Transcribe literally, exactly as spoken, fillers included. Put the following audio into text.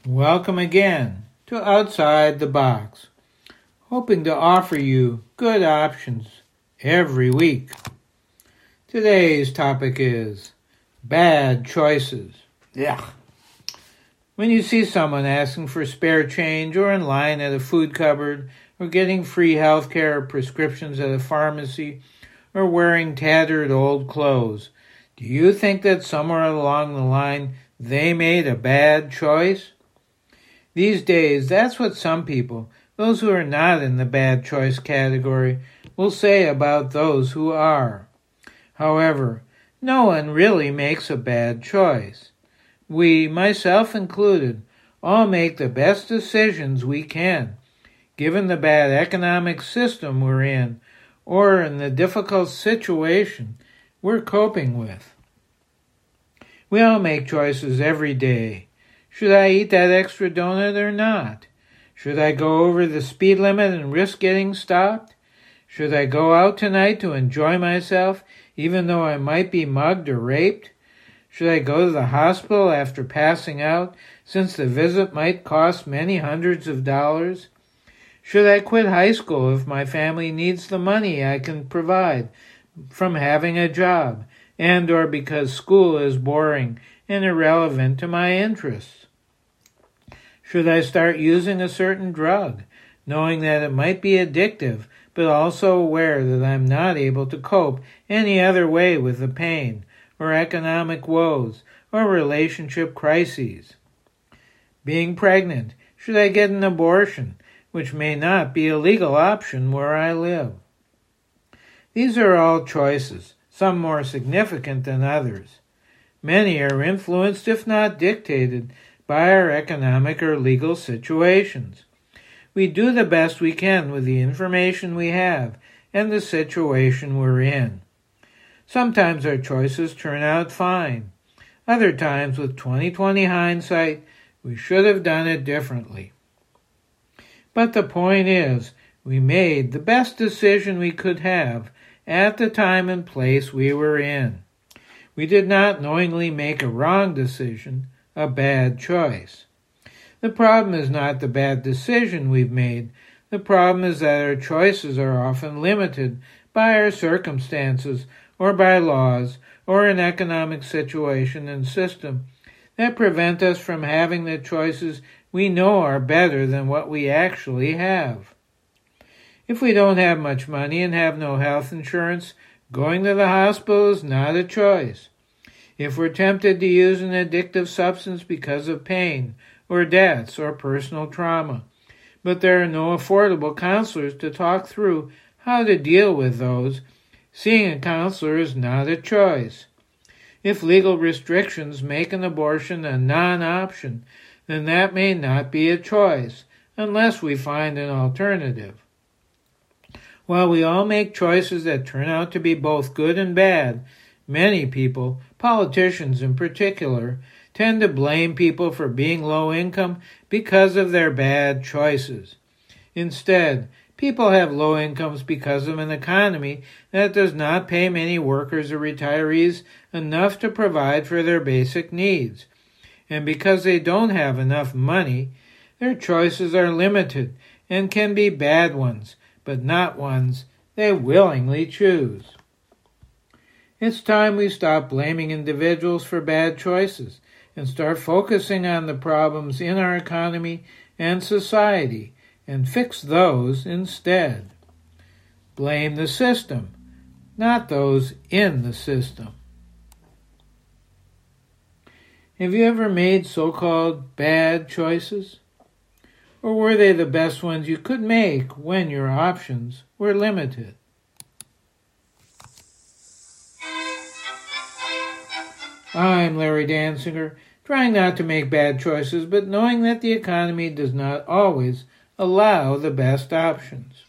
Welcome again to Outside the Box, hoping to offer you good options every week. Today's topic is bad choices. Yeah. When you see someone asking for spare change or in line at a food cupboard or getting free health care or prescriptions at a pharmacy or wearing tattered old clothes, do you think that somewhere along the line they made a bad choice? These days, that's what some people, those who are not in the bad choice category, will say about those who are. However, no one really makes a bad choice. We, myself included, all make the best decisions we can, given the bad economic system we're in, or in the difficult situation we're coping with. We all make choices every day. Should I eat that extra donut or not? Should I go over the speed limit and risk getting stopped? Should I go out tonight to enjoy myself, even though I might be mugged or raped? Should I go to the hospital after passing out, since the visit might cost many hundreds of dollars? Should I quit high school if my family needs the money I can provide from having a job, and or because school is boring and irrelevant to my interests? Should I start using a certain drug, knowing that it might be addictive, but also aware that I'm not able to cope any other way with the pain, or economic woes, or relationship crises? Being pregnant, should I get an abortion, which may not be a legal option where I live? These are all choices, some more significant than others. Many are influenced, if not dictated, by our economic or legal situations. We do the best we can with the information we have and the situation we're in. Sometimes our choices turn out fine. Other times, with twenty twenty hindsight, we should have done it differently. But the point is, we made the best decision we could have at the time and place we were in. We did not knowingly make a wrong decision, a bad choice. The problem is not the bad decision we've made. The problem is that our choices are often limited by our circumstances or by laws or an economic situation and system that prevent us from having the choices we know are better than what we actually have. If we don't have much money and have no health insurance, going to the hospital is not a choice. If we're tempted to use an addictive substance because of pain, or debts, or personal trauma, but there are no affordable counselors to talk through how to deal with those, seeing a counselor is not a choice. If legal restrictions make an abortion a non-option, then that may not be a choice, unless we find an alternative. While we all make choices that turn out to be both good and bad, many people, politicians in particular, tend to blame people for being low income because of their bad choices. Instead, people have low incomes because of an economy that does not pay many workers or retirees enough to provide for their basic needs. And because they don't have enough money, their choices are limited and can be bad ones, but not ones they willingly choose. It's time we stop blaming individuals for bad choices and start focusing on the problems in our economy and society and fix those instead. Blame the system, not those in the system. Have you ever made so-called bad choices? Or were they the best ones you could make when your options were limited? I'm Larry Dansinger, trying not to make bad choices, but knowing that the economy does not always allow the best options.